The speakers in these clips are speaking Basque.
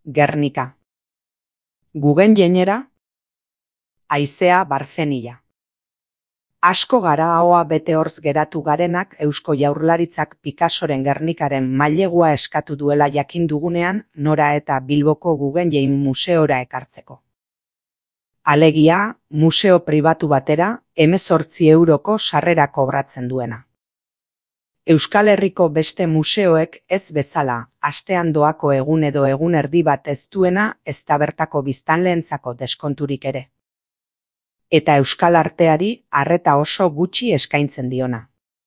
Gernika. Guggenheimera, haizea Barzenilla. Asko gara ahoa bete hortz geratu garenak Eusko Jaurlaritzak Picassoren Gernikaren mailegua eskatu duela jakin dugunean nora eta Bilboko Guggenheim museora ekartzeko. Alegia, museo pribatu batera 18 euroko sarrera kobratzen duena. Euskal Herriko beste museoek ez bezala, astean doako egun edo egun erdi bat ez duena ezta bertako biztanleentzako deskonturik ere. Eta euskal arteari arreta oso gutxi eskaintzen diona.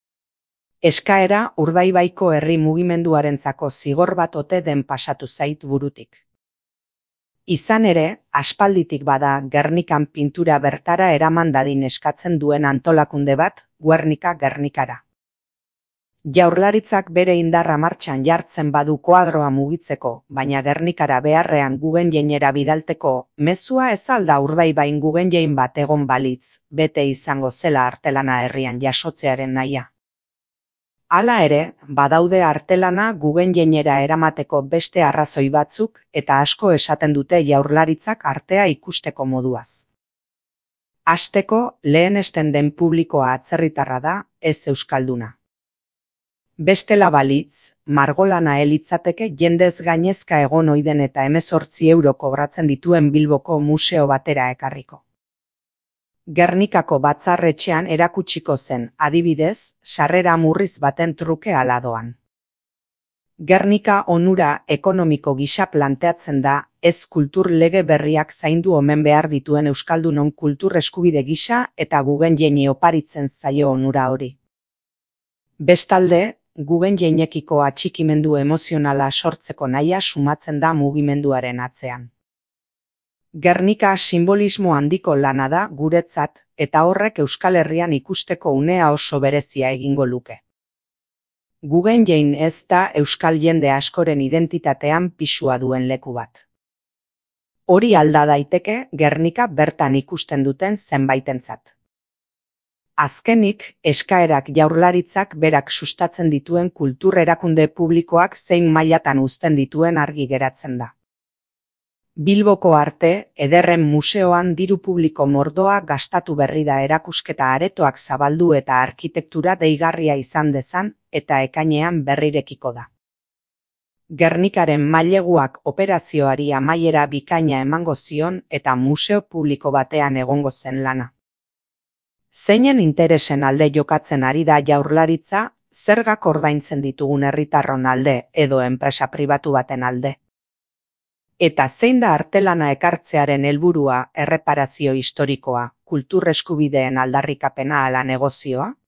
Eskaera Urdaibaiko herri mugimenduarentzako zigor bat ote den pasatu zait burutik. Izan ere, aspalditik bada Gernikan pintura bertara eraman dadin eskatzen duen antolakunde bat, Gernikara. Jaurlaritzak bere indarra martxan jartzen badu koadroa mugitzeko, baina Gernikara beharrean Guggenheimera bidalteko, mezua ez alda Urdaibain Guggenheim bat egon balitz, bete izango zela artelana herrian jasotzearen nahia. Hala ere, badaude artelana Guggenheimera eramateko beste arrazoi batzuk eta asko esaten dute Jaurlaritzak artea ikusteko moduaz. Hasteko, lehenesten den publikoa atzerritarra da, ez euskalduna. Bestela balitz, margolana elitzateke jendez gainezka egon oiden eta 18 euro kobratzen dituen Bilboko museo batera ekarriko. Gernikako batzarretxean erakutsiko zen, adibidez, sarrera murriz baten truke aladoan. Gernika onura ekonomiko gisa planteatzen da, ez kultur lege berriak zaindu omen behar dituen euskaldunon kultur eskubide gisa eta Guggenheimi oparitzen zaio onura hori. Bestalde, Guggenheimekiko atxikimendu emozionala sortzeko nahia sumatzen da mugimenduaren atzean. Gernika simbolismo handiko lana da guretzat eta horrek Euskal Herrian ikusteko unea oso berezia egingo luke. Guggenheim ez da euskal jende askoren identitatean pisua duen leku bat. Hori alda daiteke Gernika bertan ikusten duten zenbaitentzat. Azkenik, eskaerak Jaurlaritzak berak sustatzen dituen kultur erakunde publikoak zein mailatan uzten dituen argi geratzen da. Bilboko Arte Ederren Museoan diru publiko mordoa gastatu berri da erakusketa aretoak zabaldu eta arkitektura deigarria izan dezan eta ekainean berrirekiko da. Gernikaren maileguak operazioari amaiera bikaina emango zion eta museo publiko batean egongo zen lana. Zeinen interesen alde jokatzen ari da Jaurlaritza, zergak ordaintzen ditugun herritarron alde edo enpresa pribatu baten alde. Eta zein da artelana ekartzearen helburua erreparazio historikoa, kultur eskubideen aldarrikapena ala negozioa?